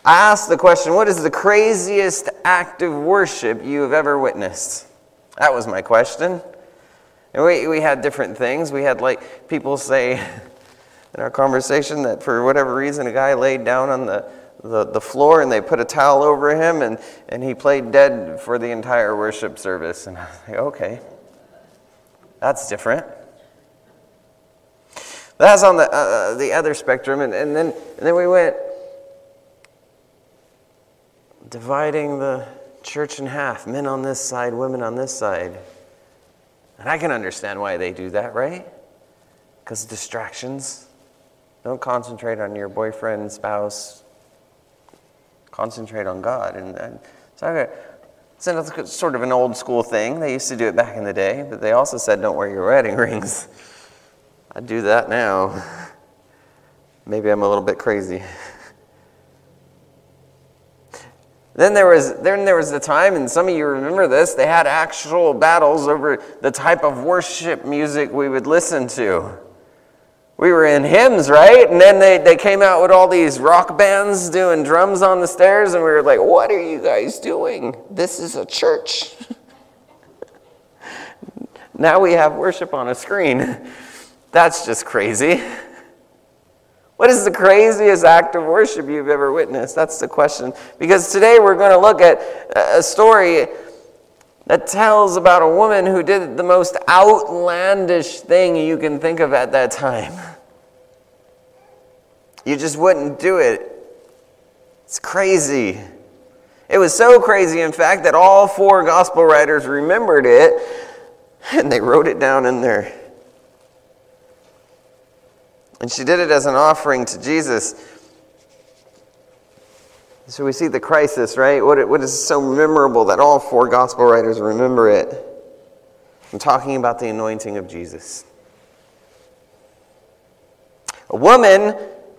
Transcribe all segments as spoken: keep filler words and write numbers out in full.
I asked the question, what is the craziest act of worship you have ever witnessed? That was my question. And we, we had different things. We had like people say in our conversation that for whatever reason a guy laid down on the, the, the floor and they put a towel over him and, and he played dead for the entire worship service. And I was like, okay, that's different. That's on the uh, the other spectrum. And, and, then, and then we went dividing the church in half, men on this side, women on this side. And I can understand why they do that, right? Because distractions. Don't concentrate on your boyfriend, spouse. Concentrate on God. And, and so I got, it's sort of an old school thing. They used to do it back in the day, but they also said don't wear your wedding rings. I do that now. Maybe I'm a little bit crazy. Then there was then there was the time, and some of you remember this, they had actual battles over the type of worship music we would listen to. We were in hymns, right? And then they, they came out with all these rock bands doing drums on the stairs, and we were like, what are you guys doing? This is a church. Now we have worship on a screen. That's just crazy. What is the craziest act of worship you've ever witnessed? That's the question. Because today we're going to look at a story that tells about a woman who did the most outlandish thing you can think of at that time. You just wouldn't do it. It's crazy. It was so crazy, in fact, that all four gospel writers remembered it, and they wrote it down in there. And she did it as an offering to Jesus. So we see the crisis, right? What, what is so memorable that all four gospel writers remember it? I'm talking about the anointing of Jesus. A woman,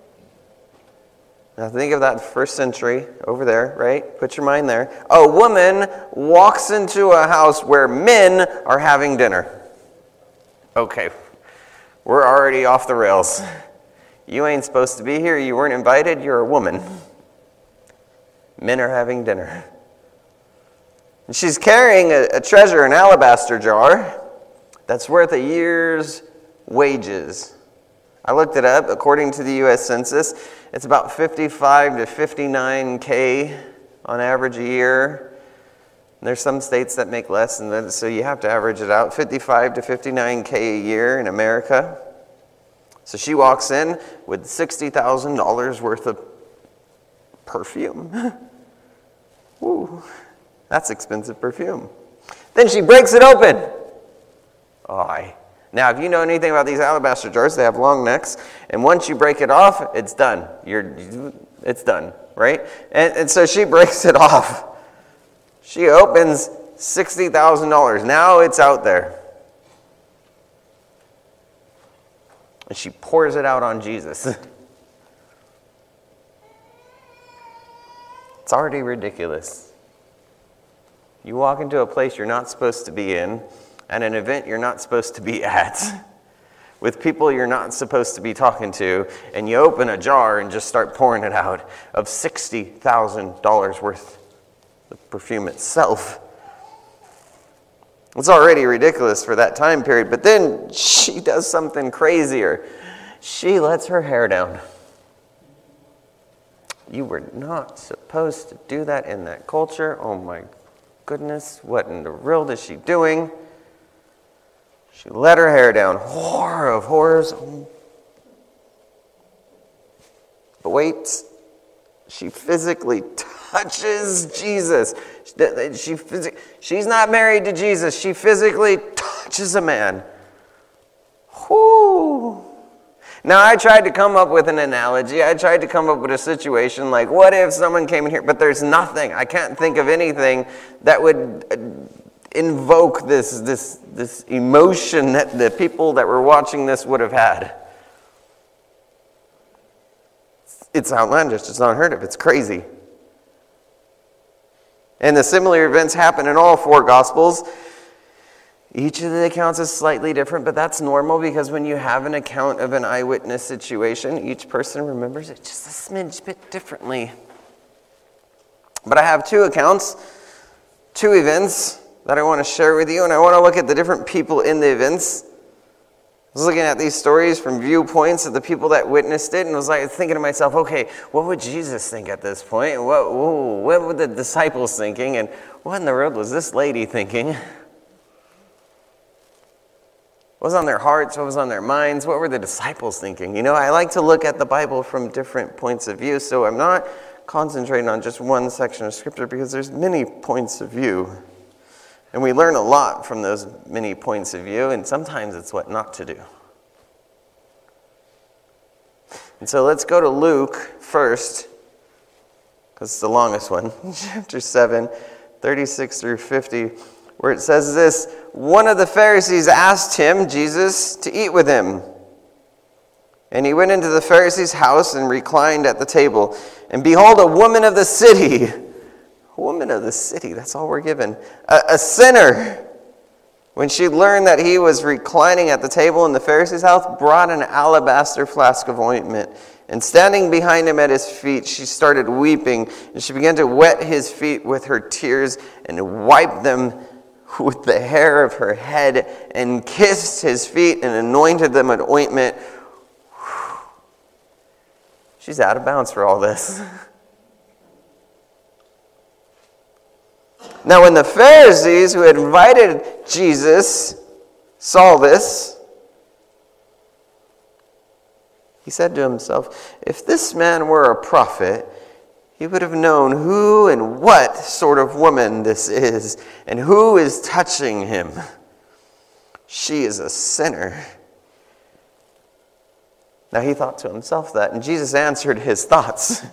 now think of that first century over there, right? Put your mind there. A woman walks into a house where men are having dinner. Okay. We're already off the rails. You ain't supposed to be here. You weren't invited. You're a woman. Men are having dinner. And she's carrying a, a treasure, an alabaster jar, that's worth a year's wages. I looked it up. According to the U S Census, it's about fifty-five to fifty-nine K on average a year. There's some states that make less, and then, so you have to average it out. fifty-five to fifty-nine K a year in America. So she walks in with sixty thousand dollars worth of perfume. Woo, that's expensive perfume. Then she breaks it open. Oh, now, if you know anything about these alabaster jars, they have long necks, and once you break it off, it's done. You're, it's done, right? And, and so she breaks it off. She opens sixty thousand dollars. Now it's out there. And she pours it out on Jesus. It's already ridiculous. You walk into a place you're not supposed to be in, at an event you're not supposed to be at, with people you're not supposed to be talking to, and you open a jar and just start pouring it out of sixty thousand dollars worth. The perfume itself. It's already ridiculous for that time period, but then she does something crazier. She lets her hair down. You were not supposed to do that in that culture. Oh my goodness, what in the world is she doing? She let her hair down. Horror of horrors. But wait, she physically touches Jesus. She, she, she's not married to Jesus. She physically touches a man. Whoo. Now, I tried to come up with an analogy. I tried to come up with a situation like, what if someone came in here? But there's nothing. I can't think of anything that would invoke this, this, this emotion that the people that were watching this would have had. It's outlandish. It's unheard of. It's crazy. And the similar events happen in all four Gospels. Each of the accounts is slightly different, but that's normal because when you have an account of an eyewitness situation, each person remembers it just a smidge bit differently. But I have two accounts, two events that I want to share with you, and I want to look at the different people in the events. I was looking at these stories from viewpoints of the people that witnessed it, and I was like thinking to myself, okay, what would Jesus think at this point? What, whoa, what were the disciples thinking? And what in the world was this lady thinking? What was on their hearts? What was on their minds? What were the disciples thinking? You know, I like to look at the Bible from different points of view, so I'm not concentrating on just one section of Scripture because there's many points of view. And we learn a lot from those many points of view, and sometimes it's what not to do. And so let's go to Luke first, because it's the longest one, chapter seven, thirty-six through fifty, where it says this, one of the Pharisees asked him, Jesus, to eat with him. And he went into the Pharisee's house and reclined at the table. And behold, a woman of the city, a woman of the city, that's all we're given, a, a sinner, when she learned that he was reclining at the table in the Pharisee's house, brought an alabaster flask of ointment. And standing behind him at his feet, she started weeping. And she began to wet his feet with her tears and wiped them with the hair of her head and kissed his feet and anointed them with ointment. She's out of bounds for all this. Now, when the Pharisees who had invited Jesus saw this, he said to himself, if this man were a prophet, he would have known who and what sort of woman this is, and who is touching him. She is a sinner. Now he thought to himself that, and Jesus answered his thoughts.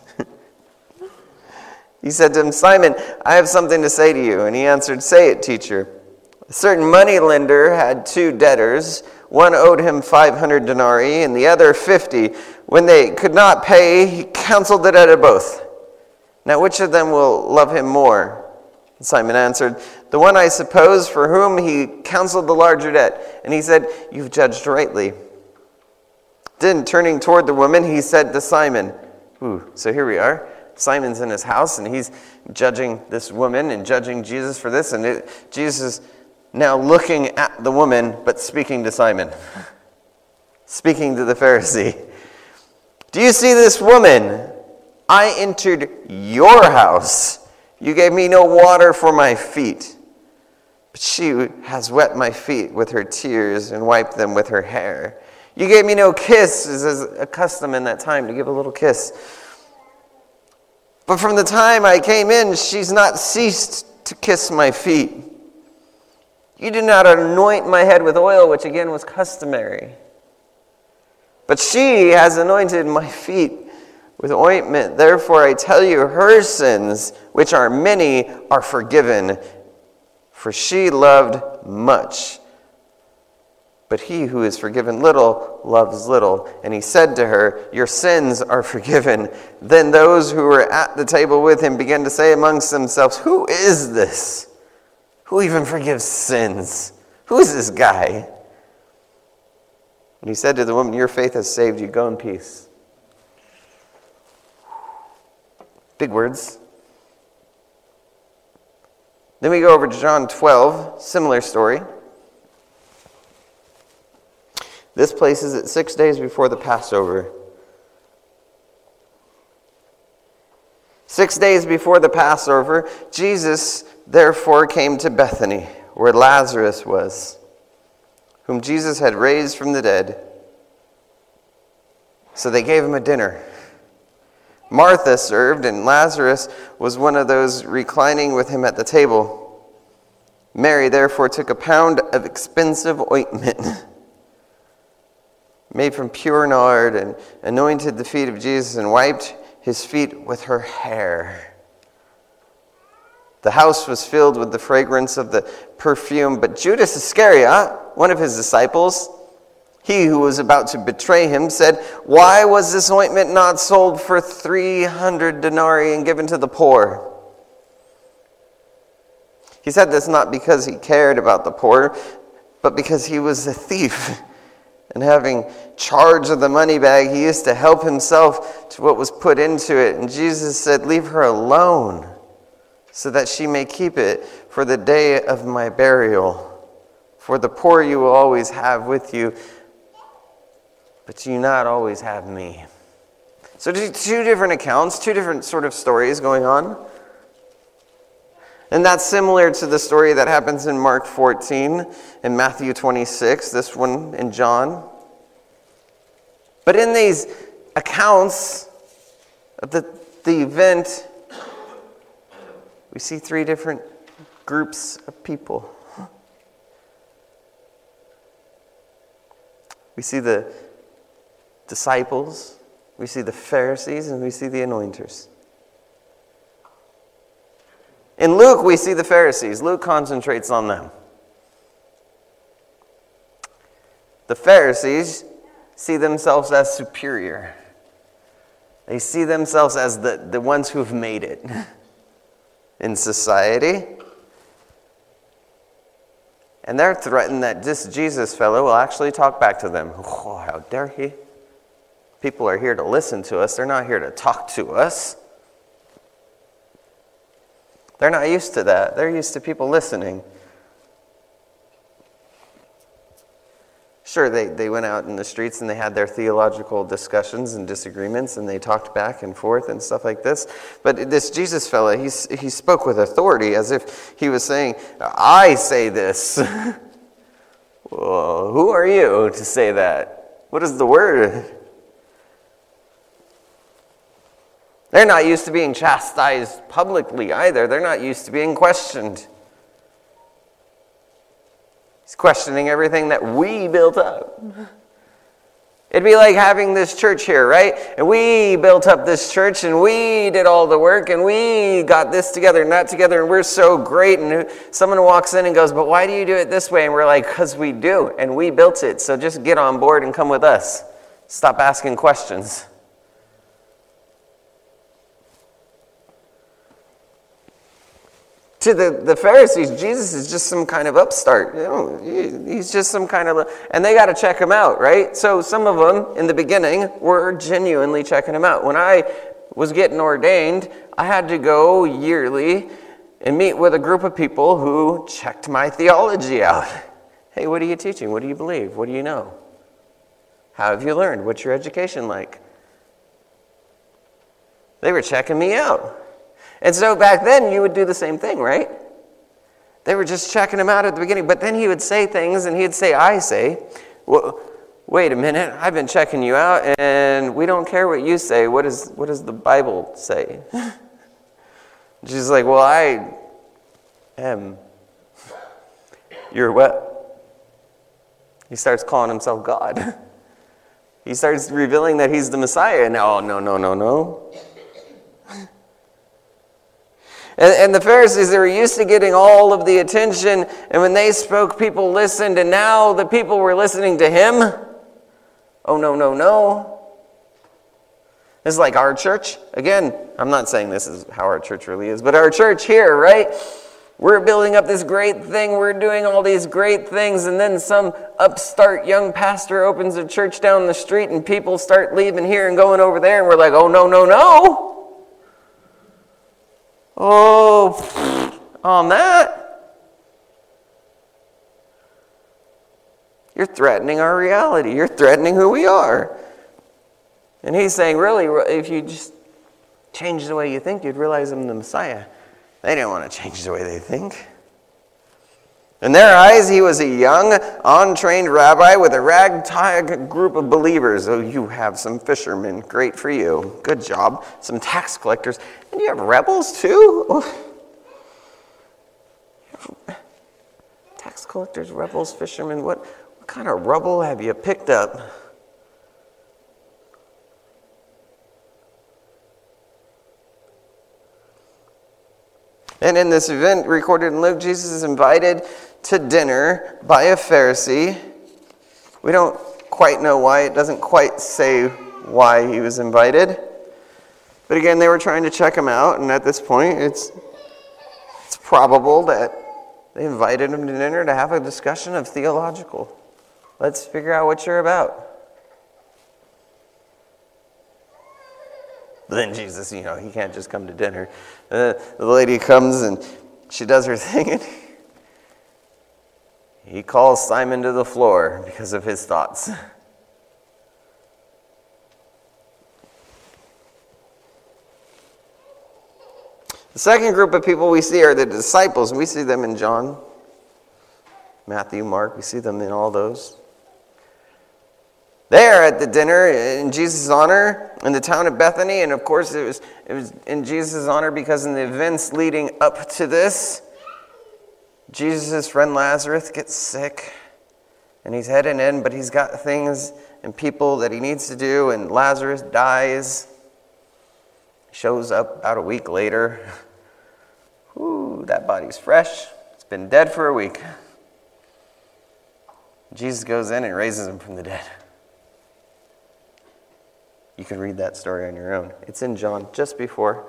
He said to him, Simon, I have something to say to you. And he answered, say it, teacher. A certain moneylender had two debtors. One owed him five hundred denarii, and the other fifty. When they could not pay, he canceled the debt of both. Now which of them will love him more? And Simon answered, the one, I suppose, for whom he canceled the larger debt. And he said, you've judged rightly. Then turning toward the woman, he said to Simon, ooh, so here we are. Simon's in his house, and he's judging this woman and judging Jesus for this. And it, Jesus is now looking at the woman, but speaking to Simon. Speaking to the Pharisee. Do you see this woman? I entered your house. You gave me no water for my feet. But she has wet my feet with her tears and wiped them with her hair. You gave me no kiss, as is a custom in that time to give a little kiss. But from the time I came in, she's not ceased to kiss my feet. You did not anoint my head with oil, which again was customary. But she has anointed my feet with ointment. Therefore I tell you, her sins, which are many, are forgiven. For she loved much. But he who is forgiven little loves little. And he said to her, your sins are forgiven. Then those who were at the table with him began to say amongst themselves, who is this? Who even forgives sins? Who is this guy? And he said to the woman, your faith has saved you. Go in peace. Big words. Then we go over to John twelve, similar story. This places it six days before the Passover. Six days before the Passover, Jesus therefore came to Bethany, where Lazarus was, whom Jesus had raised from the dead. So they gave him a dinner. Martha served, and Lazarus was one of those reclining with him at the table. Mary therefore took a pound of expensive ointment made from pure nard, and anointed the feet of Jesus and wiped his feet with her hair. The house was filled with the fragrance of the perfume, but Judas Iscariot, one of his disciples, he who was about to betray him, said, why was this ointment not sold for three hundred denarii and given to the poor? He said this not because he cared about the poor, but because he was a thief. And having charge of the money bag, he used to help himself to what was put into it. And Jesus said, leave her alone. so that she may keep it for the day of my burial. For the poor you will always have with you, but you not always have me. So two different accounts, two different sort of stories going on. And that's similar to the story that happens in Mark fourteen, in Matthew twenty-six, this one in John. But in these accounts of the, the event, we see three different groups of people. We see the disciples, we see the Pharisees, and we see the anointers. In Luke, we see the Pharisees. Luke concentrates on them. The Pharisees see themselves as superior. They see themselves as the, the ones who've made it in society. And they're threatened that this Jesus fellow will actually talk back to them. Oh, how dare he? People are here to listen to us. They're not here to talk to us. They're not used to that. They're used to people listening. Sure, they, they went out in the streets and they had their theological discussions and disagreements and they talked back and forth and stuff like this. But this Jesus fella, he, he spoke with authority as if he was saying, I say this. Well, who are you to say that? What is the word? They're not used to being chastised publicly either. They're not used to being questioned. He's questioning everything that we built up. It'd be like having this church here, right? And we built up this church and we did all the work and we got this together and that together and we're so great. And someone walks in and goes, but why do you do it this way? And we're like, because we do and we built it. So just get on board and come with us. Stop asking questions. To the, the Pharisees, Jesus is just some kind of upstart. You know, he's just some kind of... And they got to check him out, right? So some of them, in the beginning, were genuinely checking him out. When I was getting ordained, I had to go yearly and meet with a group of people who checked my theology out. Hey, what are you teaching? What do you believe? What do you know? How have you learned? What's your education like? They were checking me out. And so back then, you would do the same thing, right? They were just checking him out at the beginning. But then he would say things, and he'd say, I say, well, wait a minute, I've been checking you out, and we don't care what you say. What, is, what does the Bible say? She's like, well, I am. You're what? He starts calling himself God. He starts revealing that he's the Messiah. And oh, no, no, no, no. And, and the Pharisees, they were used to getting all of the attention. And when they spoke, people listened. And now the people were listening to him. Oh, no, no, no. It's like our church. Again, I'm not saying this is how our church really is. But our church here, right? We're building up this great thing. We're doing all these great things. And then some upstart young pastor opens a church down the street. And people start leaving here and going over there. And we're like, oh, no, no, no. Oh, on that. You're threatening our reality. You're threatening who we are. And he's saying, really, if you just change the way you think, you'd realize I'm the Messiah. They didn't want to change the way they think. In their eyes, he was a young, untrained rabbi with a ragtag group of believers. Oh, you have some fishermen. Great for you. Good job. Some tax collectors. And you have rebels, too? Oh. Tax collectors, rebels, fishermen. What, what kind of rubble have you picked up? And in this event recorded in Luke, Jesus is invited to dinner by a Pharisee. We don't quite know why. It doesn't quite say why he was invited. But again, they were trying to check him out. And at this point, it's, it's probable that they invited him to dinner to have a discussion of theological. Let's figure out what you're about. But then Jesus, you know, he can't just come to dinner. Uh, the lady comes and she does her thing, and he calls Simon to the floor because of his thoughts. The second group of people we see are the disciples, and we see them in John, Matthew, Mark. We see them in all those. They are at the dinner in Jesus' honor in the town of Bethany, and of course it was, it was in Jesus' honor because in the events leading up to this, Jesus' friend Lazarus gets sick, and he's heading in, but he's got things and people that he needs to do, and Lazarus dies. Shows up about a week later. Ooh, that body's fresh. It's been dead for a week. Jesus goes in and raises him from the dead. You can read that story on your own. It's in John, just before.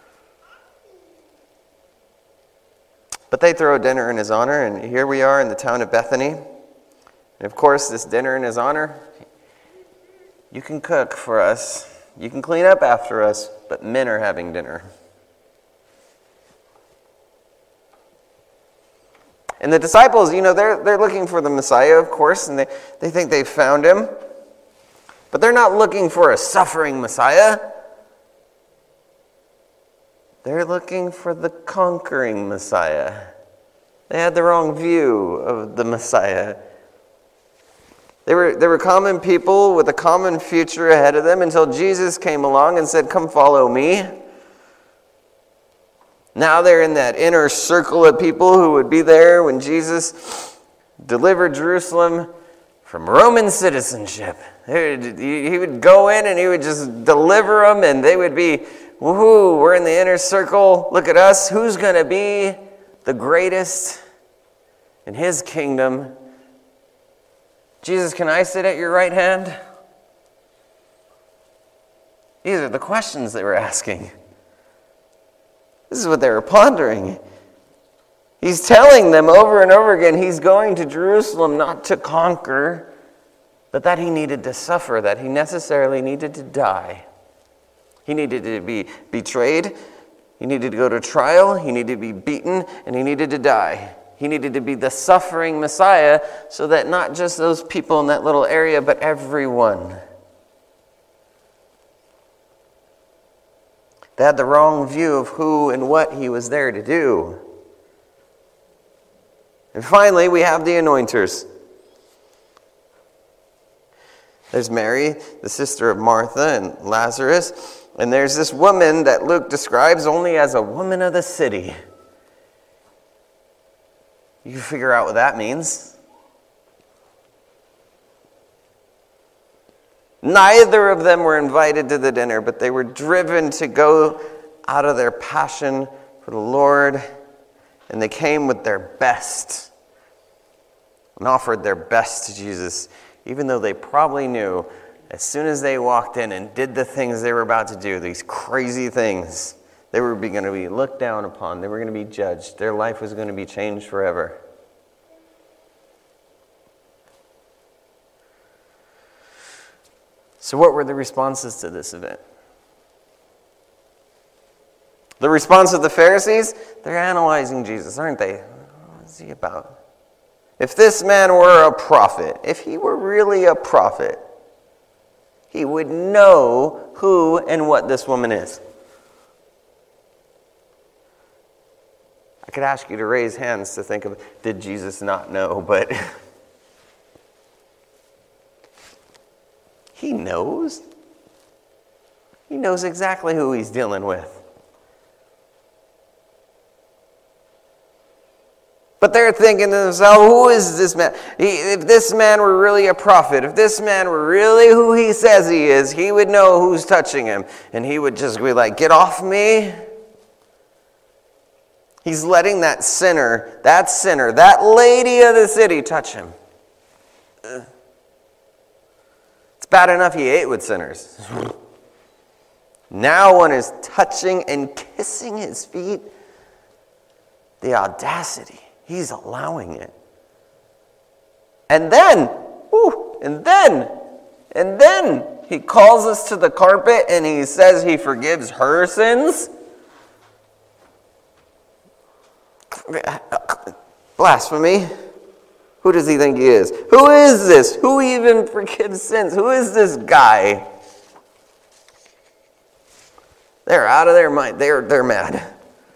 But they throw a dinner in his honor, and here we are in the town of Bethany. And of course, this dinner in his honor, you can cook for us. You can clean up after us, but men are having dinner. And the disciples, you know, they're, they're looking for the Messiah, of course, and they, they think they've found him. But they're not looking for a suffering Messiah. They're looking for the conquering Messiah. They had the wrong view of the Messiah. They were, they were common people with a common future ahead of them until Jesus came along and said, "Come follow me." Now they're in that inner circle of people who would be there when Jesus delivered Jerusalem from Roman citizenship. He would go in and he would just deliver them, and they would be, woohoo, we're in the inner circle. Look at us. Who's going to be the greatest in his kingdom? Jesus, can I sit at your right hand? These are the questions they were asking. This is what they were pondering. He's telling them over and over again he's going to Jerusalem not to conquer, but that he needed to suffer, that he necessarily needed to die. He needed to be betrayed, he needed to go to trial, he needed to be beaten, and he needed to die. He needed to be the suffering Messiah so that not just those people in that little area, but everyone. They had the wrong view of who and what he was there to do. And finally, we have the anointers. There's Mary, the sister of Martha and Lazarus. And there's this woman that Luke describes only as a woman of the city. You can figure out what that means. Neither of them were invited to the dinner, but they were driven to go out of their passion for the Lord, and they came with their best and offered their best to Jesus, even though they probably knew as soon as they walked in and did the things they were about to do, these crazy things, they were going to be looked down upon. They were going to be judged. Their life was going to be changed forever. So what were the responses to this event? The response of the Pharisees? They're analyzing Jesus, aren't they? What's he about? If this man were a prophet, if he were really a prophet, he would know who and what this woman is. I could ask you to raise hands to think of, did Jesus not know? But he knows. He knows exactly who he's dealing with. But they're thinking to themselves, who is this man? He, if this man were really a prophet, if this man were really who he says he is, he would know who's touching him. And he would just be like, get off me. He's letting that sinner, that sinner, that lady of the city touch him. It's bad enough he ate with sinners. Now one is touching and kissing his feet. The audacity. He's allowing it. And then, whew, and then, and then He calls us to the carpet and he says he forgives her sins? Blasphemy. Who does he think he is? Who is this? Who even forgives sins? Who is this guy? They're out of their mind. They're, they're mad.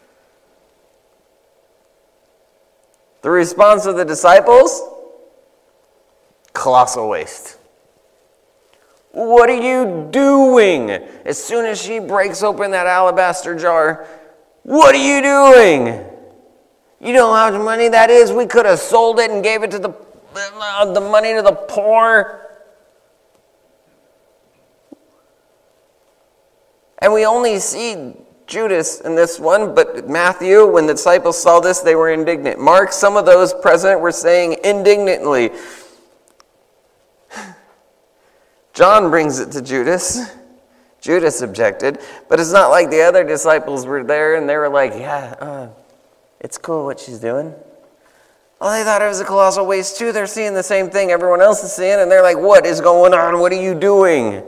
The response of the disciples? Colossal waste. What are you doing? As soon as she breaks open that alabaster jar, what are you doing? You know how much money that is? We could have sold it and gave it to the, uh, the money to the poor. And we only see Judas in this one, but Matthew, when the disciples saw this, they were indignant. Mark, some of those present were saying indignantly. John brings it to Judas. Judas objected, but it's not like the other disciples were there and they were like, yeah, uh, it's cool what she's doing. Well, they thought it was a colossal waste too. They're seeing the same thing everyone else is seeing, and they're like, what is going on? What are you doing?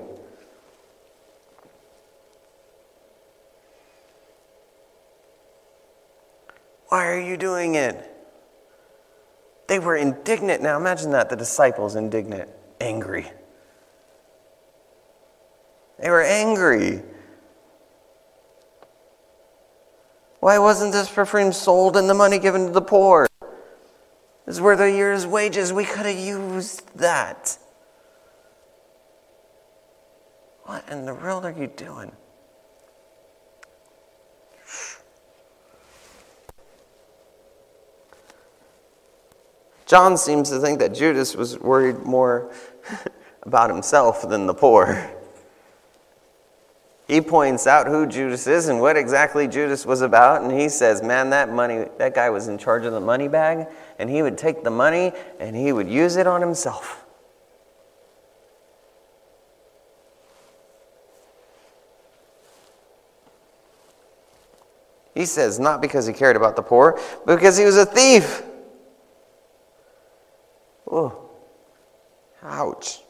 Why are you doing it? They were indignant. Now imagine that, the disciples indignant, angry. They were angry. Why wasn't this perfume sold and the money given to the poor? This is worth a year's wages. We could have used that. What in the world are you doing? John seems to think that Judas was worried more about himself than the poor. He points out who Judas is and what exactly Judas was about, and he says, man, that money, that guy was in charge of the money bag, and he would take the money and he would use it on himself. He says, not because he cared about the poor, but because he was a thief. Oh, ouch.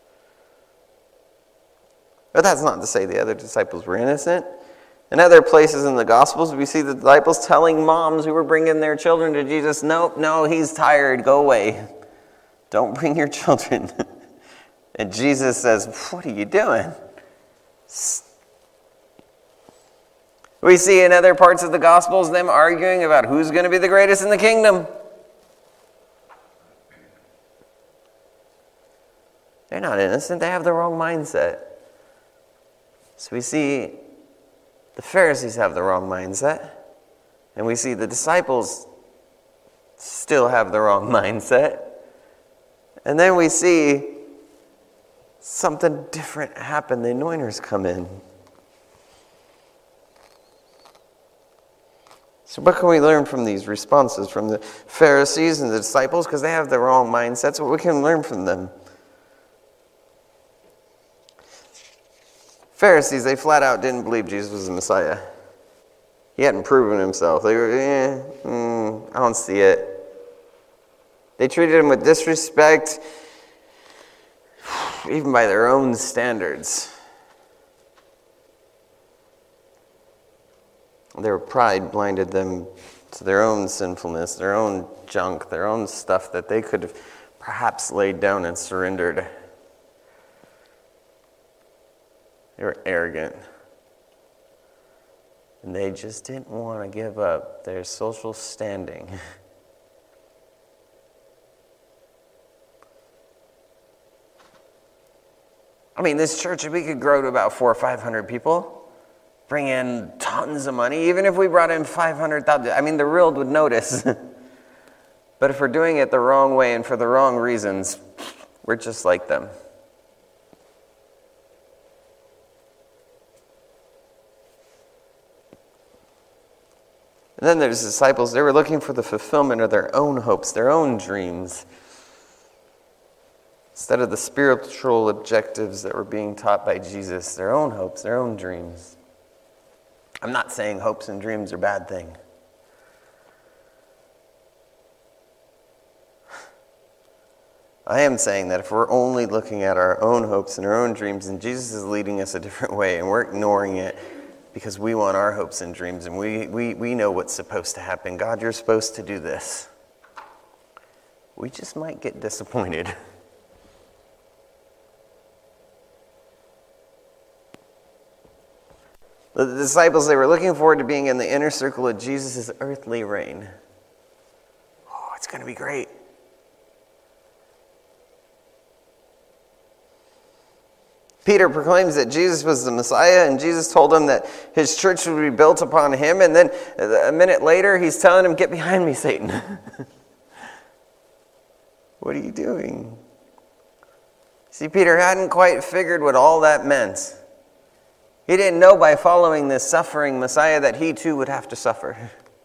But that's not to say the other disciples were innocent. In other places in the Gospels, we see the disciples telling moms who were bringing their children to Jesus, nope, no, he's tired, go away. Don't bring your children. And Jesus says, what are you doing? We see in other parts of the Gospels them arguing about who's going to be the greatest in the kingdom. They're not innocent. They have the wrong mindset. So we see the Pharisees have the wrong mindset. And we see the disciples still have the wrong mindset. And then we see something different happen. The anointers come in. So what can we learn from these responses from the Pharisees and the disciples? Because they have the wrong mindsets. What we can learn from them? Pharisees, they flat out didn't believe Jesus was the Messiah. He hadn't proven himself. They were, eh, mm, I don't see it. They treated him with disrespect, even by their own standards. Their pride blinded them to their own sinfulness, their own junk, their own stuff that they could have perhaps laid down and surrendered. They were arrogant. And they just didn't want to give up their social standing. I mean, this church, if we could grow to about four or five hundred people, bring in tons of money, even if we brought in five hundred thousand, I mean, the world would notice. But if we're doing it the wrong way and for the wrong reasons, we're just like them. And then there's disciples, they were looking for the fulfillment of their own hopes, their own dreams, instead of the spiritual objectives that were being taught by Jesus, their own hopes, their own dreams. I'm not saying hopes and dreams are a bad thing. I am saying that if we're only looking at our own hopes and our own dreams, and Jesus is leading us a different way, and we're ignoring it because we want our hopes and dreams, and we, we, we know what's supposed to happen. God, you're supposed to do this. We just might get disappointed. The disciples, they were looking forward to being in the inner circle of Jesus' earthly reign. Oh, it's going to be great. Peter proclaims that Jesus was the Messiah, and Jesus told him that his church would be built upon him, and then a minute later, he's telling him, "Get behind me, Satan." What are you doing? See, Peter hadn't quite figured what all that meant. He didn't know by following this suffering Messiah that he too would have to suffer.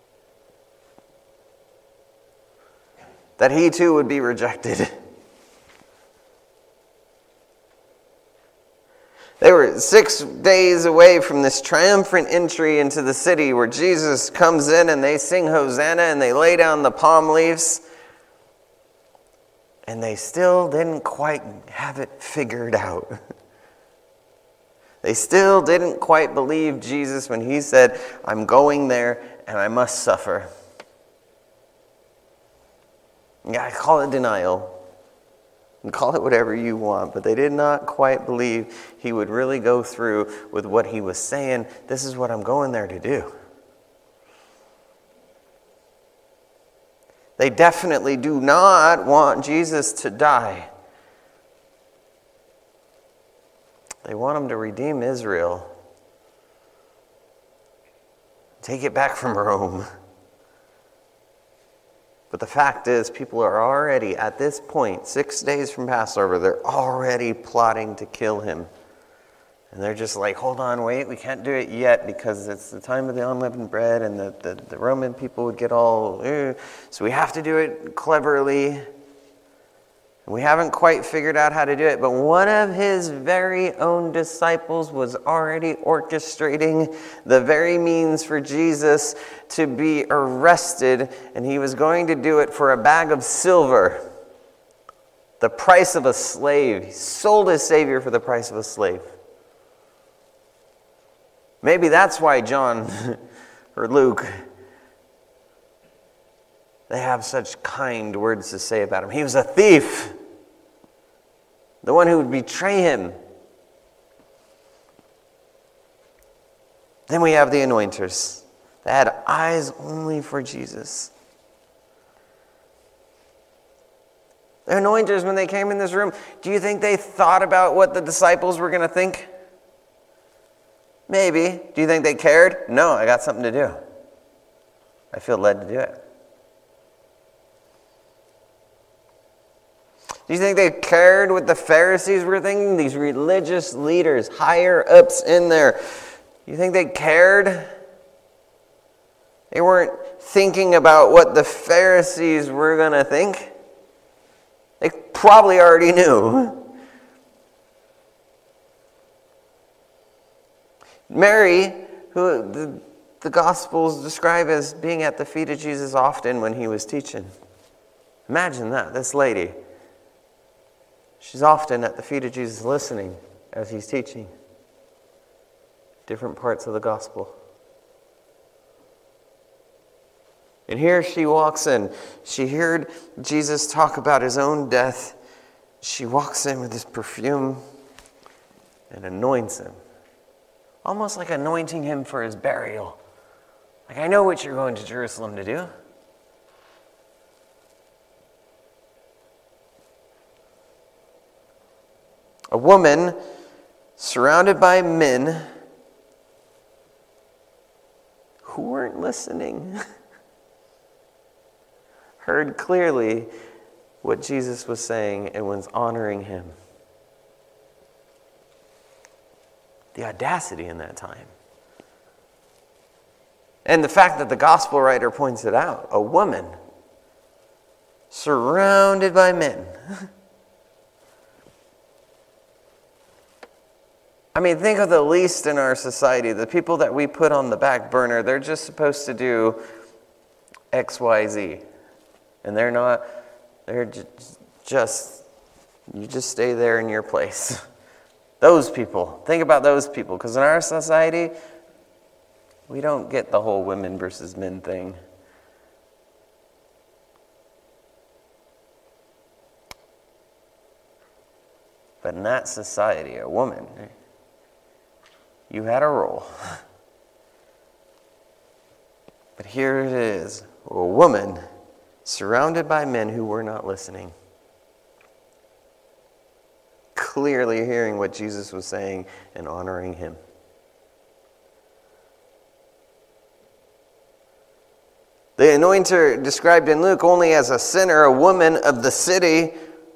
That he too would be rejected. They were six days away from this triumphant entry into the city where Jesus comes in and they sing Hosanna and they lay down the palm leaves. And they still didn't quite have it figured out. They still didn't quite believe Jesus when he said, "I'm going there and I must suffer." Yeah, I call it denial. And call it whatever you want, but they did not quite believe he would really go through with what he was saying. This is what I'm going there to do. They definitely do not want Jesus to die. They want him to redeem Israel. Take it back from Rome. But the fact is, people are already, at this point, six days from Passover, they're already plotting to kill him. And they're just like, hold on, wait, we can't do it yet because it's the time of the unleavened bread and the, the, the Roman people would get all, Ugh. So we have to do it cleverly. We haven't quite figured out how to do it, but one of his very own disciples was already orchestrating the very means for Jesus to be arrested, and he was going to do it for a bag of silver, the price of a slave. He sold his Savior for the price of a slave. Maybe that's why John or Luke, they have such kind words to say about him. He was a thief. The one who would betray him. Then we have the anointers. They had eyes only for Jesus. The anointers, when they came in this room, do you think they thought about what the disciples were going to think? Maybe. Do you think they cared? No, I got something to do. I feel led to do it. Do you think they cared what the Pharisees were thinking? These religious leaders, higher ups in there. You think they cared? They weren't thinking about what the Pharisees were going to think. They probably already knew. Mary, who the, the Gospels describe as being at the feet of Jesus often when he was teaching. Imagine that, this lady. She's often at the feet of Jesus listening as he's teaching different parts of the gospel. And here she walks in. She heard Jesus talk about his own death. She walks in with this perfume and anoints him. Almost like anointing him for his burial. Like, I know what you're going to Jerusalem to do. A woman surrounded by men who weren't listening heard clearly what Jesus was saying and was honoring him. The audacity in that time. And the fact that the gospel writer points it out. A woman surrounded by men. I mean, think of the least in our society. The people that we put on the back burner, they're just supposed to do X, Y, Z. And they're not, they're just You just stay there in your place. Those people. Think about those people. Because in our society, we don't get the whole women versus men thing. But in that society, a woman, you had a role. But here it is, a woman surrounded by men who were not listening. Clearly hearing what Jesus was saying and honoring him. The anointer described in Luke only as a sinner, a woman of the city,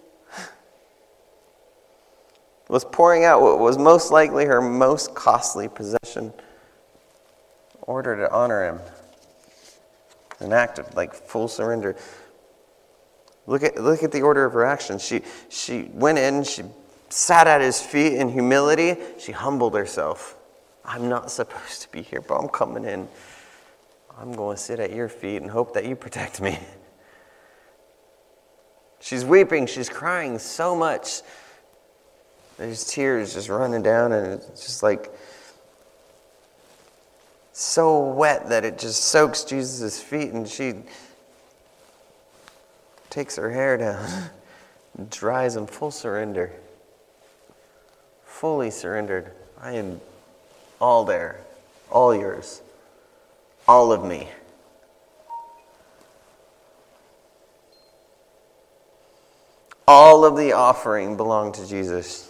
was pouring out what was most likely her most costly possession in order to honor him. An act of like full surrender. Look at look at the order of her actions. She she went in, she sat at his feet in humility. She humbled herself. I'm not supposed to be here, but I'm coming in. I'm going to sit at your feet and hope that you protect me. She's weeping, she's crying so much. There's tears just running down, and it's just like so wet that it just soaks Jesus' feet, and she takes her hair down, dries in full surrender. Fully surrendered. I am all there, all yours, all of me. All of the offering belonged to Jesus.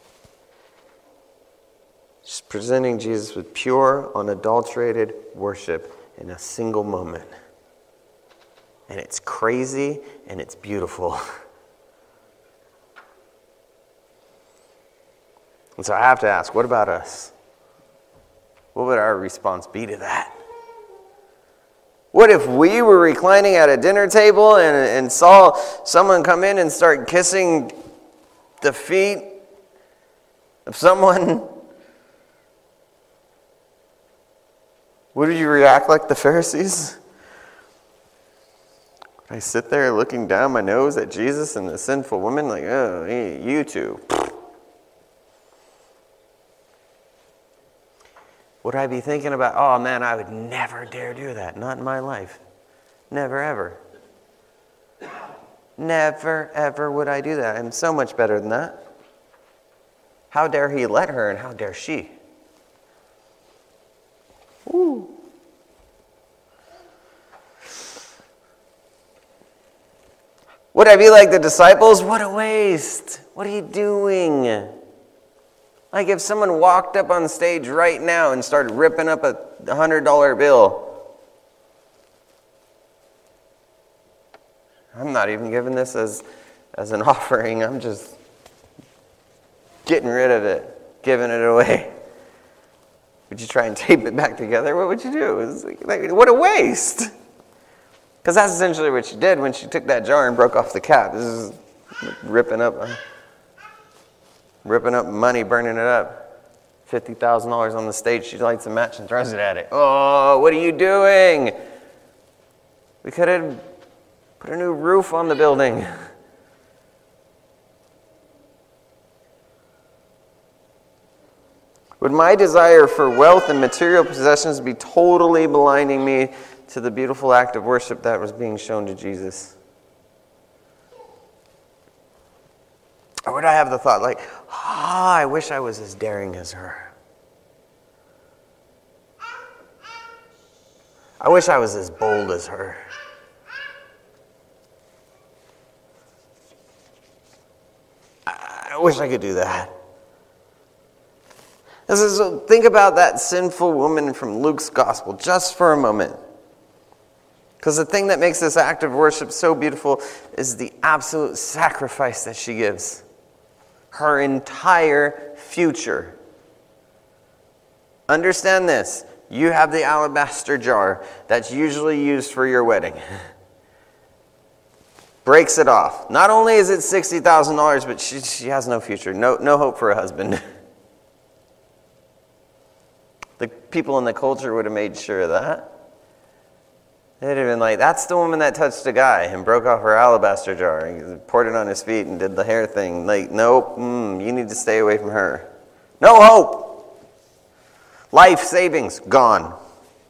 She's presenting Jesus with pure, unadulterated worship in a single moment. And it's crazy and it's beautiful. And so I have to ask, what about us? What would our response be to that? What if we were reclining at a dinner table and, and saw someone come in and start kissing the feet of someone? Would you react like the Pharisees? Would I sit there looking down my nose at Jesus and the sinful woman like, oh, hey, you two? Would I be thinking about, oh man, I would never dare do that. Not in my life. Never, ever. Never, ever would I do that. I'm so much better than that. How dare he let her, and how dare she? Ooh. Would I be like the disciples? What a waste. What are you doing? Like if someone walked up on stage right now and started ripping up a one hundred dollar bill. I'm not even giving this as, as an offering. I'm just getting rid of it, giving it away. Would you try and tape it back together? What would you do? It's like, like, what a waste. Because that's essentially what she did when she took that jar and broke off the cap. This is ripping up, ripping up money, burning it up. fifty thousand dollars on the stage. She lights a match and throws it at it. Oh, what are you doing? We could have put a new roof on the building. Would my desire for wealth and material possessions be totally blinding me to the beautiful act of worship that was being shown to Jesus? Or would I have the thought like, ah, oh, I wish I was as daring as her. I wish I was as bold as her. I wish I could do that. So think about that sinful woman from Luke's gospel just for a moment. Because the thing that makes this act of worship so beautiful is the absolute sacrifice that she gives. Her entire future. Understand this. You have the alabaster jar that's usually used for your wedding. Breaks it off. Not only is it sixty thousand dollars, but she, she has no future. No, no hope for a husband. The people in the culture would have made sure of that. They'd have been like, that's the woman that touched a guy and broke off her alabaster jar and poured it on his feet and did the hair thing. Like, nope, mm, you need to stay away from her. No hope. Life savings, gone.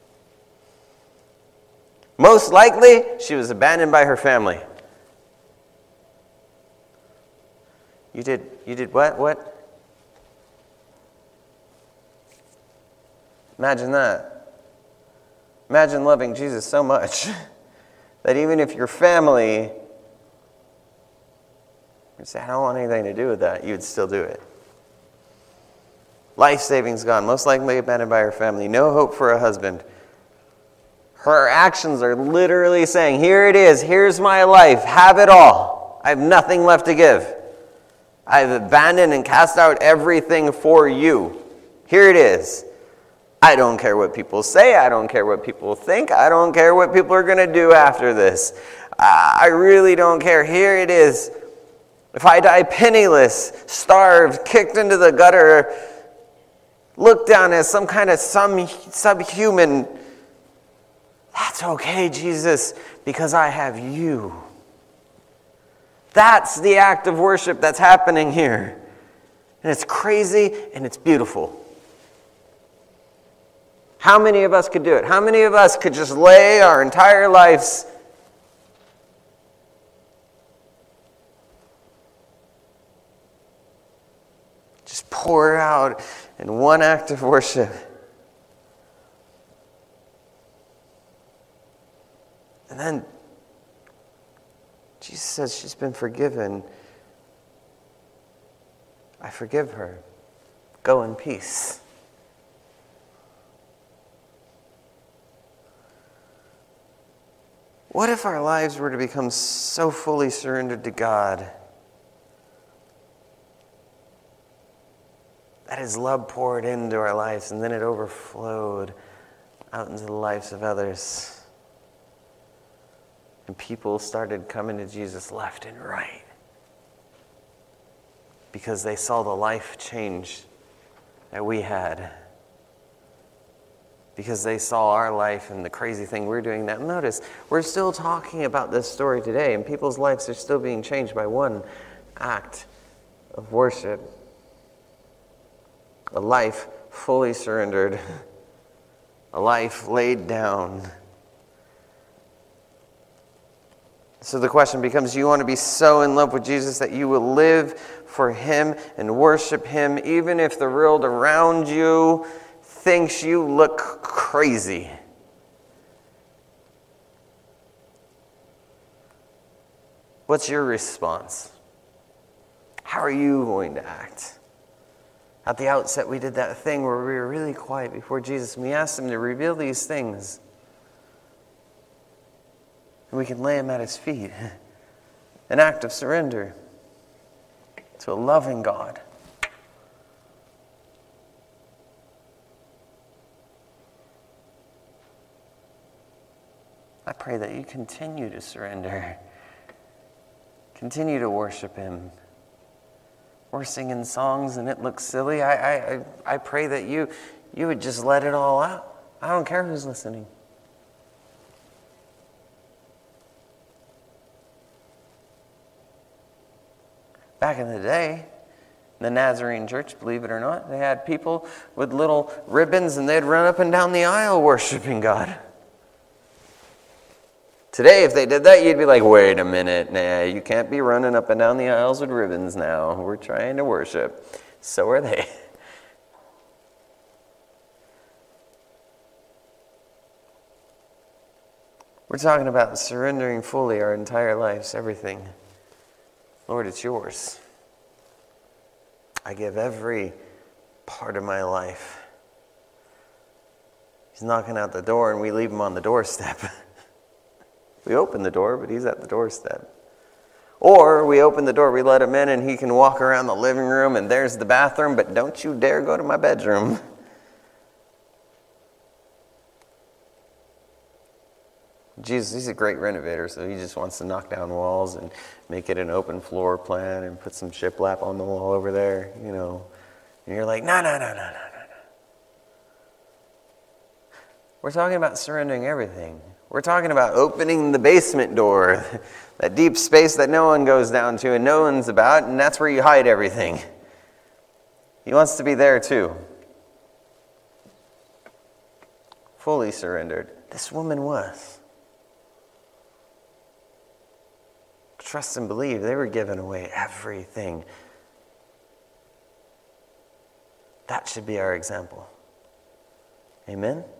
Most likely, she was abandoned by her family. You did, you did what? What? Imagine that. Imagine loving Jesus so much that even if your family would say, I don't want anything to do with that, you would still do it. Life savings gone, most likely abandoned by her family. No hope for a husband. Her actions are literally saying, here it is, here's my life, have it all. I have nothing left to give. I've abandoned and cast out everything for you. Here it is. I don't care what people say. I don't care what people think. I don't care what people are going to do after this. I really don't care. Here it is. If I die penniless, starved, kicked into the gutter, looked down as some kind of some subhuman, that's okay, Jesus, because I have you. That's the act of worship that's happening here. And it's crazy and it's beautiful. How many of us could do it? How many of us could just lay our entire lives just pour it out in one act of worship? And then Jesus says she's been forgiven. I forgive her. Go in peace. What if our lives were to become so fully surrendered to God that His love poured into our lives and then it overflowed out into the lives of others? And people started coming to Jesus left and right because they saw the life change that we had. Because they saw our life and the crazy thing we're doing. Now notice, we're still talking about this story today, and people's lives are still being changed by one act of worship. A life fully surrendered. A life laid down. So the question becomes, do you want to be so in love with Jesus that you will live for Him and worship Him, even if the world around you thinks you look crazy? What's your response? How are you going to act? At the outset, we did that thing where we were really quiet before Jesus, and we asked Him to reveal these things. And we can lay Him at His feet. An act of surrender to a loving God. I pray that you continue to surrender. Continue to worship Him. We're singing songs and it looks silly. I, I, I pray that you, you would just let it all out. I don't care who's listening. Back in the day, the Nazarene church, believe it or not, they had people with little ribbons and they'd run up and down the aisle worshiping God. Today, if they did that, you'd be like, wait a minute, nah, you can't be running up and down the aisles with ribbons now. We're trying to worship. So are they. We're talking about surrendering fully our entire lives, everything. Lord, it's yours. I give every part of my life. He's knocking out the door and we leave Him on the doorstep. We open the door, but He's at the doorstep. Or we open the door, we let Him in, and He can walk around the living room, and there's the bathroom, but don't you dare go to my bedroom. Jesus, He's a great renovator, so He just wants to knock down walls and make it an open floor plan and put some shiplap on the wall over there, you know. And you're like, no, no, no, no, no, no, no. We're talking about surrendering everything. We're talking about opening the basement door, that deep space that no one goes down to and no one's about, and that's where you hide everything. He wants to be there too. Fully surrendered. This woman was. Trust and believe, they were giving away everything. That should be our example. Amen?